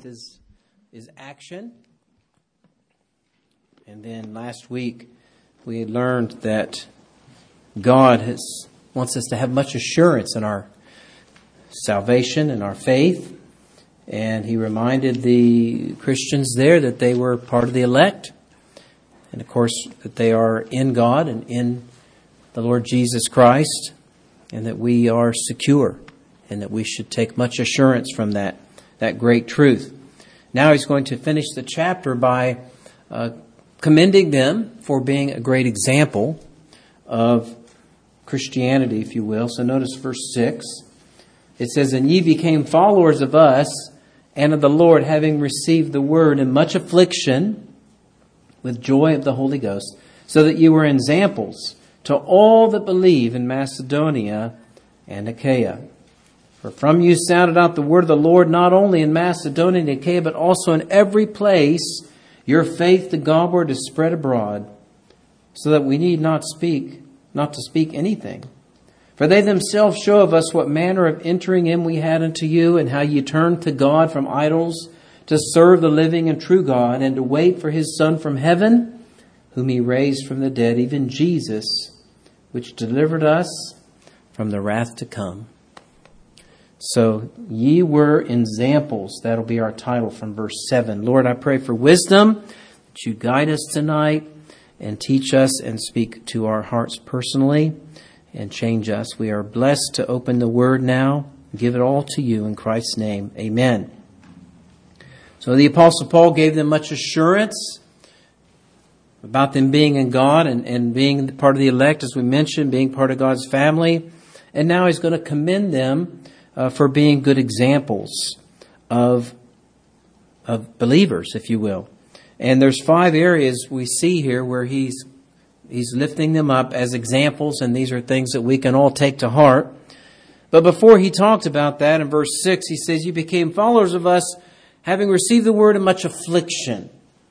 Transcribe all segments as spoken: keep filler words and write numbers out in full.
is is action. And then last week we had learned that God has wants us to have much assurance in our salvation and our faith. And he reminded the Christians there that they were part of the elect. And of course that they are in God and in the Lord Jesus Christ. And that we are secure. And that we should take much assurance from that, that great truth. Now he's going to finish the chapter by uh, commending them for being a great example of Christianity, if you will. So notice verse six. It says, "And ye became followers of us and of the Lord, having received the word in much affliction with joy of the Holy Ghost, so that you were examples to all that believe in Macedonia and Achaia. For from you sounded out the word of the Lord, not only in Macedonia and Achaia, but also in every place. Your faith to Godward is spread abroad, so that we need not speak, not to speak anything. For they themselves show of us what manner of entering in we had unto you, and how ye turned to God from idols to serve the living and true God, and to wait for his Son from heaven, whom he raised from the dead, even Jesus, which delivered us from the wrath to come." So, ye were examples. That'll be our title from verse seven. Lord, I pray for wisdom, that you guide us tonight and teach us and speak to our hearts personally and change us. We are blessed to open the word now. Give it all to you in Christ's name. Amen. So the Apostle Paul gave them much assurance about them being in God and, and being part of the elect, as we mentioned, being part of God's family. And now he's going to commend them Uh, for being good examples of of believers, if you will. And there's five areas we see here where he's he's lifting them up as examples, and these are things that we can all take to heart. But before he talked about that, in verse six, he says, "You became followers of us, having received the word in much affliction."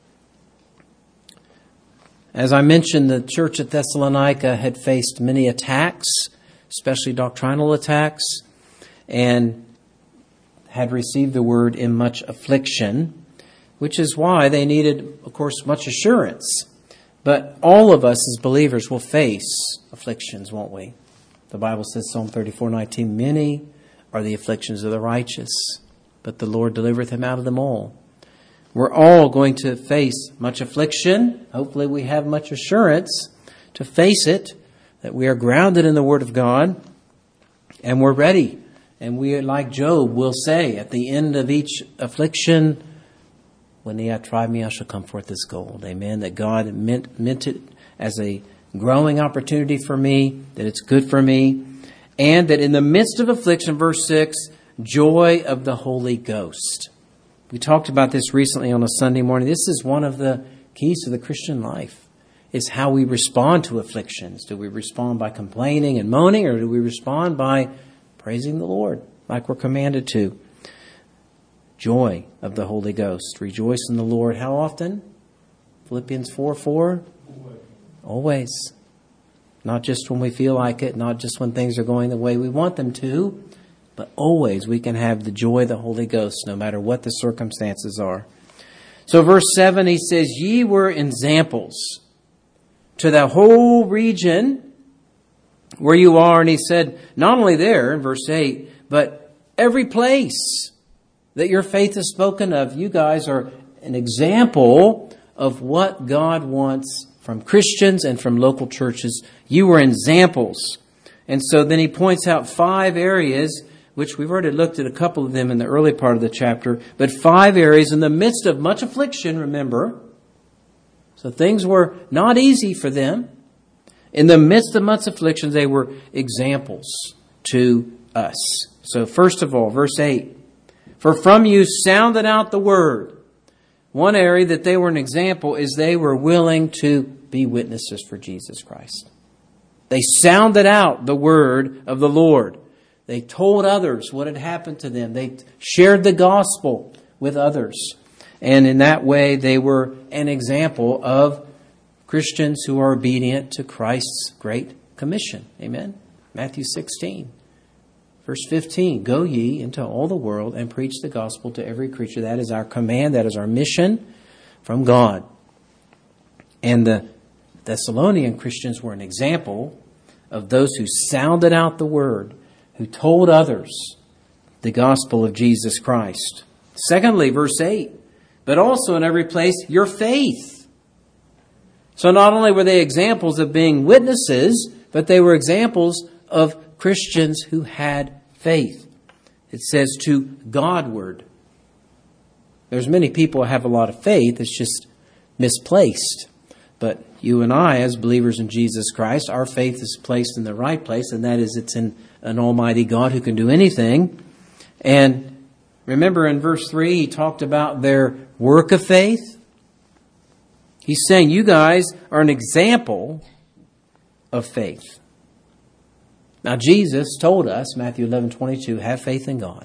As I mentioned, the church at Thessalonica had faced many attacks, especially doctrinal attacks, and had received the word in much affliction, which is why they needed, of course, much assurance. But all of us as believers will face afflictions, won't we? The Bible says, Psalm thirty-four nineteen, "Many are the afflictions of the righteous, but the Lord delivereth him out of them all." We're all going to face much affliction. Hopefully we have much assurance to face it, that we are grounded in the Word of God, and we're ready. And we, like Job, will say at the end of each affliction, "When he hath tried me, I shall come forth as gold." Amen. That God meant, meant it as a growing opportunity for me, that it's good for me. And that in the midst of affliction, verse six, joy of the Holy Ghost. We talked about this recently on a Sunday morning. This is one of the keys to the Christian life, is how we respond to afflictions. Do we respond by complaining and moaning, or do we respond by praising the Lord, like we're commanded to? Joy of the Holy Ghost. Rejoice in the Lord. How often? Philippians four four? Always. Always. Not just when we feel like it, not just when things are going the way we want them to, but always we can have the joy of the Holy Ghost, no matter what the circumstances are. So verse seven, he says, "Ye were examples to the whole region where you are." And he said, not only there in verse eight, but every place that your faith is spoken of. You guys are an example of what God wants from Christians and from local churches. You were examples. And so then he points out five areas, which we've already looked at a couple of them in the early part of the chapter, but five areas in the midst of much affliction, remember. So things were not easy for them. In the midst of much afflictions, they were examples to us. So first of all, verse eight, "For from you sounded out the word." One area that they were an example is they were willing to be witnesses for Jesus Christ. They sounded out the word of the Lord. They told others what had happened to them. They shared the gospel with others. And in that way, they were an example of Christians who are obedient to Christ's great commission. Amen. Matthew sixteen. Verse fifteen, go ye into all the world and preach the gospel to every creature. That is our command. That is our mission from God. And the Thessalonian Christians were an example of those who sounded out the word, who told others the gospel of Jesus Christ. Secondly, verse eight, but also in every place your faith. So not only were they examples of being witnesses, but they were examples of Christians who had faith. It says to Godward. There's many people who have a lot of faith. It's just misplaced. But you and I, as believers in Jesus Christ, our faith is placed in the right place, and that is it's in an almighty God who can do anything. And remember in verse three, he talked about their work of faith. He's saying you guys are an example of faith. Now Jesus told us, Matthew eleven twenty-two, have faith in God.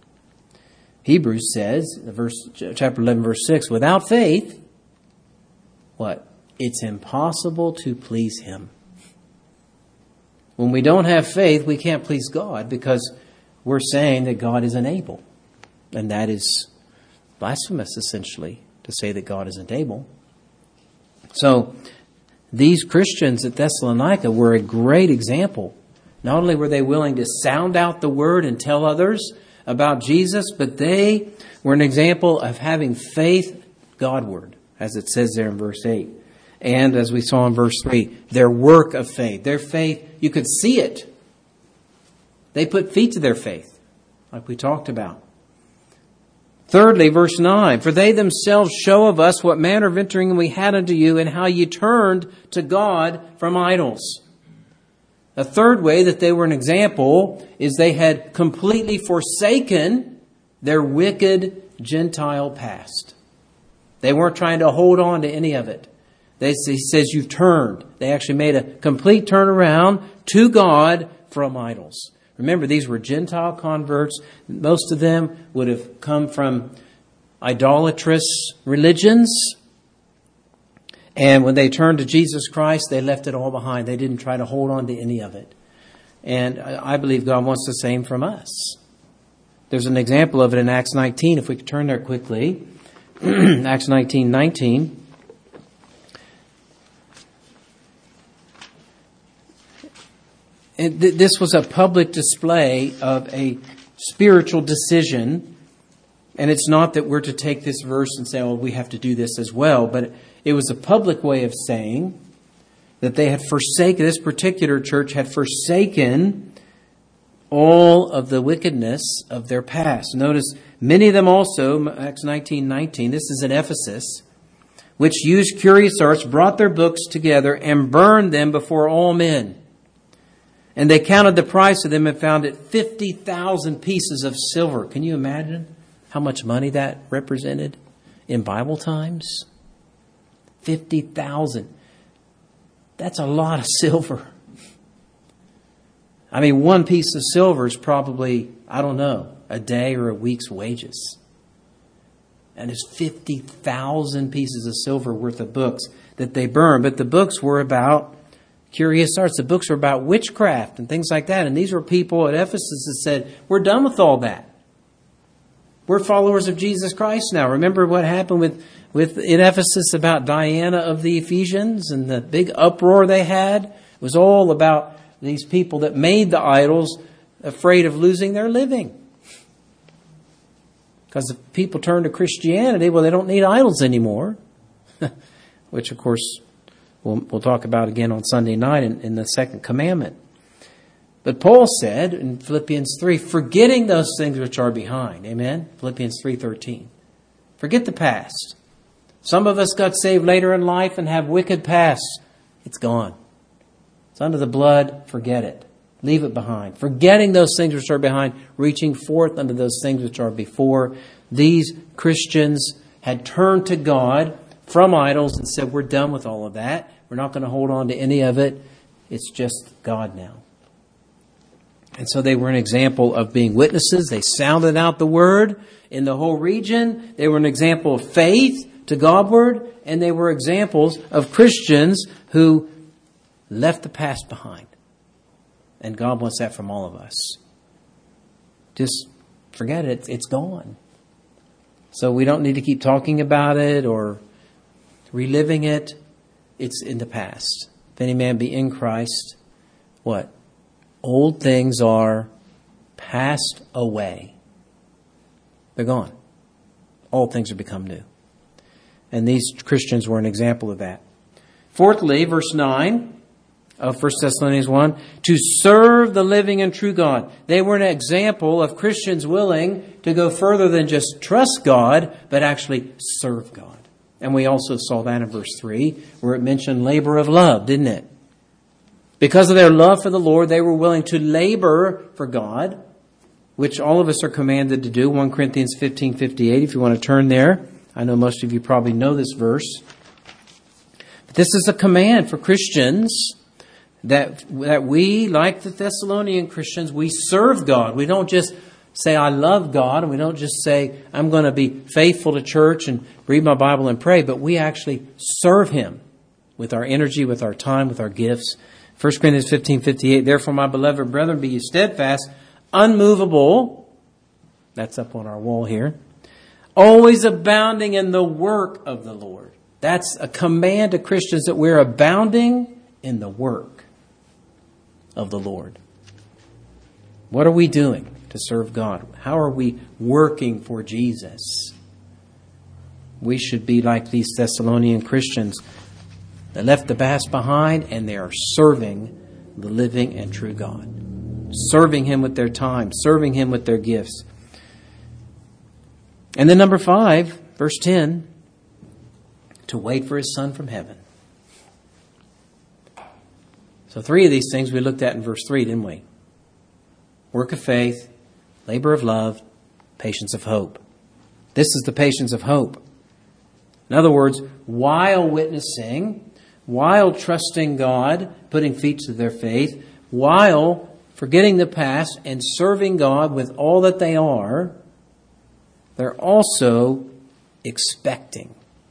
Hebrews says, verse chapter eleven, verse six, without faith, what? It's impossible to please Him. When we don't have faith, we can't please God because we're saying that God is unable. And that is blasphemous, essentially, to say that God isn't able. So these Christians at Thessalonica were a great example. Not only were they willing to sound out the word and tell others about Jesus, but they were an example of having faith Godward, as it says there in verse eight. And as we saw in verse three, their work of faith. Their faith, you could see it. They put feet to their faith, like we talked about. Thirdly, verse nine, for they themselves show of us what manner of entering we had unto you, and how ye turned to God from idols. A third way that they were an example is they had completely forsaken their wicked Gentile past. They weren't trying to hold on to any of it. They, he says you've turned. They actually made a complete turnaround to God from idols. Remember, these were Gentile converts. Most of them would have come from idolatrous religions. And when they turned to Jesus Christ, they left it all behind. They didn't try to hold on to any of it. And I believe God wants the same from us. There's an example of it in Acts nineteen. If we could turn there quickly. Acts nineteen nineteen. And th- this was a public display of a spiritual decision. And it's not that we're to take this verse and say, oh, we have to do this as well. But it was a public way of saying that they had forsaken, this particular church had forsaken all of the wickedness of their past. Notice, many of them also, Acts nineteen nineteen, this is in Ephesus, which used curious arts, brought their books together and burned them before all men. And they counted the price of them and found it fifty thousand pieces of silver. Can you imagine how much money that represented in Bible times? fifty thousand. That's a lot of silver. I mean, one piece of silver is probably, I don't know, a day or a week's wages. And there's fifty thousand pieces of silver worth of books that they burned. But the books were about curious arts. The books were about witchcraft and things like that. And these were people at Ephesus that said, we're done with all that. We're followers of Jesus Christ now. Remember what happened with, with in Ephesus about Diana of the Ephesians and the big uproar they had? It was all about these people that made the idols afraid of losing their living. Because if people turn to Christianity, well, they don't need idols anymore. Which, of course, we'll, we'll talk about again on Sunday night in, in the second commandment. But Paul said in Philippians three, forgetting those things which are behind. Amen? Philippians three thirteen. Forget the past. Some of us got saved later in life and have wicked pasts. It's gone. It's under the blood. Forget it. Leave it behind. Forgetting those things which are behind, reaching forth unto those things which are before. These Christians had turned to God from idols and said, we're done with all of that. We're not going to hold on to any of it. It's just God now. And so they were an example of being witnesses. They sounded out the word in the whole region. They were an example of faith to Godward. And they were examples of Christians who left the past behind. And God wants that from all of us. just forget it. It's gone. So we don't need to keep talking about it or reliving it. It's in the past. If any man be in Christ, what? Old things are passed away. They're gone. All things are become new. And these Christians were an example of that. Fourthly, verse nine of First Thessalonians one, to serve the living and true God. They were an example of Christians willing to go further than just trust God, but actually serve God. And we also saw that in verse three, where it mentioned labor of love, didn't it? Because of their love for the Lord, they were willing to labor for God, which all of us are commanded to do. First Corinthians fifteen fifty-eight, if you want to turn there. I know most of you probably know this verse. But this is a command for Christians that, that we, like the Thessalonian Christians, we serve God. We don't just say, I love God, and we don't just say, I'm going to be faithful to church and read my Bible and pray, but we actually serve Him with our energy, with our time, with our gifts. First Corinthians fifteen fifty-eight, therefore, my beloved brethren, be ye steadfast, unmovable, that's up on our wall here, always abounding in the work of the Lord. That's a command to Christians that we're abounding in the work of the Lord. What are we doing to serve God? How are we working for Jesus? We should be like these Thessalonian Christians that left the past behind and they are serving the living and true God. Serving Him with their time, serving Him with their gifts. And then number five, verse ten, to wait for His Son from heaven. So three of these things we looked at in verse three, didn't we? Work of faith, labor of love, patience of hope. This is the patience of hope. In other words, while witnessing, while trusting God, putting feet to their faith, while forgetting the past and serving God with all that they are, they're also expecting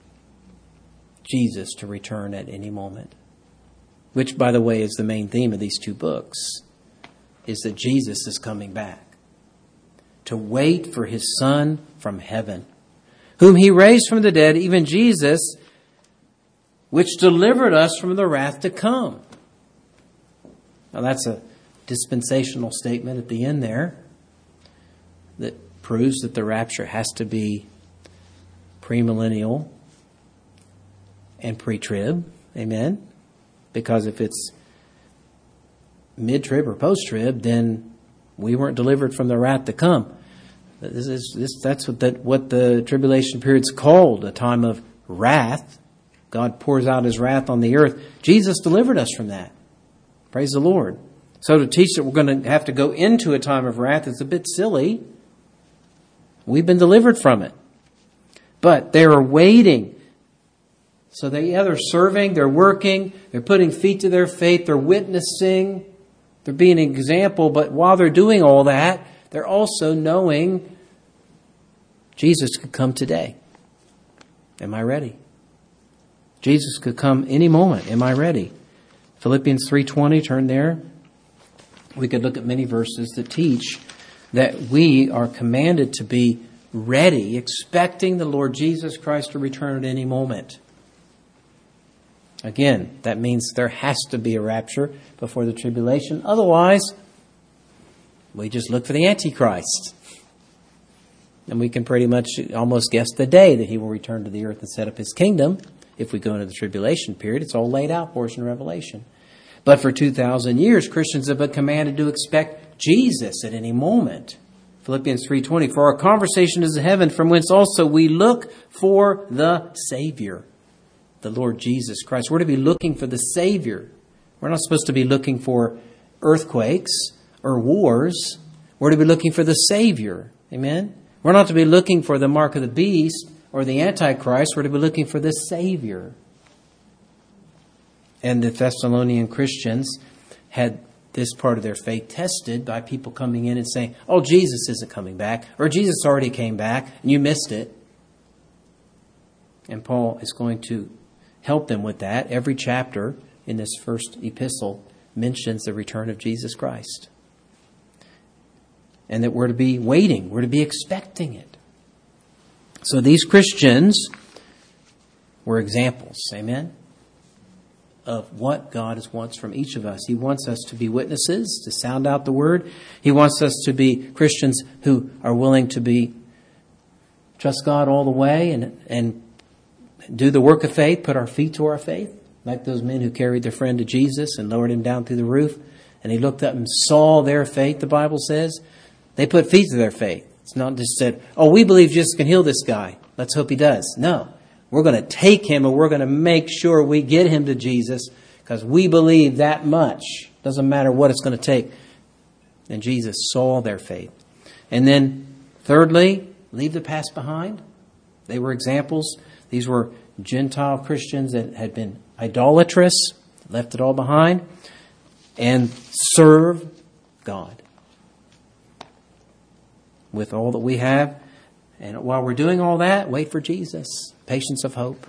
Jesus to return at any moment. Which, by the way, is the main theme of these two books, is that Jesus is coming back. To wait for His Son from heaven, whom He raised from the dead, even Jesus, which delivered us from the wrath to come. Now that's a dispensational statement at the end there that proves that the rapture has to be premillennial and pre-trib. Amen? Because if it's mid-trib or post-trib, then we weren't delivered from the wrath to come. This is this. That's what that what the tribulation period's called, a time of wrath. God pours out His wrath on the earth. Jesus delivered us from that. Praise the Lord. So to teach that we're going to have to go into a time of wrath is a bit silly. We've been delivered from it. But they are waiting. So they, yeah, they're serving, they're working, they're putting feet to their faith, they're witnessing, they're being an example. But while they're doing all that, they're also knowing Jesus could come today. Am I ready? Jesus could come any moment. Am I ready? Philippians three twenty, turn there. We could look at many verses that teach that we are commanded to be ready, expecting the Lord Jesus Christ to return at any moment. Again, that means there has to be a rapture before the tribulation. Otherwise, we just look for the Antichrist. And we can pretty much almost guess the day that He will return to the earth and set up His kingdom. If we go into the tribulation period, it's all laid out for us in Revelation. But for two thousand years, Christians have been commanded to expect Jesus at any moment. Philippians three twenty, for our conversation is in heaven, from whence also we look for the Savior, the Lord Jesus Christ. We're to be looking for the Savior. We're not supposed to be looking for earthquakes or wars. We're to be looking for the Savior. Amen? We're not to be looking for the mark of the beast or the Antichrist. We're to be looking for the Savior. And the Thessalonian Christians had this part of their faith tested by people coming in and saying, oh, Jesus isn't coming back, or Jesus already came back, and you missed it. And Paul is going to help them with that. Every chapter in this first epistle mentions the return of Jesus Christ. and that we're to be waiting, we're to be expecting it. So these Christians were examples, amen, of what God wants from each of us. He wants us to be witnesses, to sound out the word. He wants us to be Christians who are willing to be trust God all the way and and do the work of faith, put our feet to our faith, like those men who carried their friend to Jesus and lowered him down through the roof. And he looked up and saw their faith, the Bible says. They put feet to their faith. It's not just said, oh, we believe Jesus can heal this guy. Let's hope he does. No. We're going to take him and we're going to make sure we get him to Jesus because we believe that much. Doesn't matter what it's going to take. And Jesus saw their faith. And then, thirdly, leave the past behind. They were examples. These were Gentile Christians that had been idolatrous, left it all behind, and serve God with all that we have. And while we're doing all that, wait for Jesus. Patience of hope.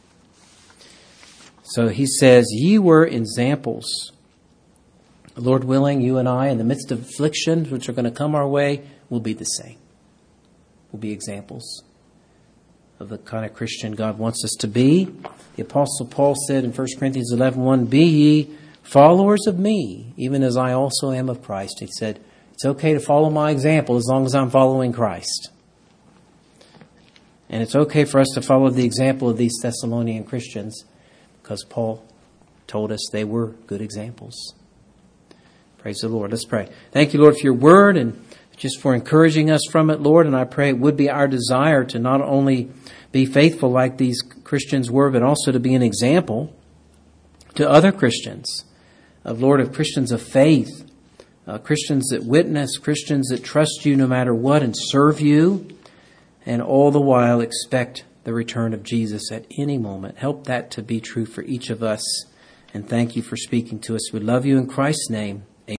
So he says, ye were examples. Lord willing, you and I, in the midst of afflictions which are going to come our way, will be the same. We'll be examples of the kind of Christian God wants us to be. The Apostle Paul said in First Corinthians eleven one, be ye followers of me, even as I also am of Christ. He said, it's okay to follow my example as long as I'm following Christ. And it's okay for us to follow the example of these Thessalonian Christians because Paul told us they were good examples. Praise the Lord. Let's pray. Thank you, Lord, for your word and just for encouraging us from it, Lord. And I pray it would be our desire to not only be faithful like these Christians were, but also to be an example to other Christians, of Lord, of Christians of faith, uh, Christians that witness, Christians that trust you no matter what and serve you, and all the while expect the return of Jesus at any moment. Help that to be true for each of us. And thank you for speaking to us. We love you in Christ's name.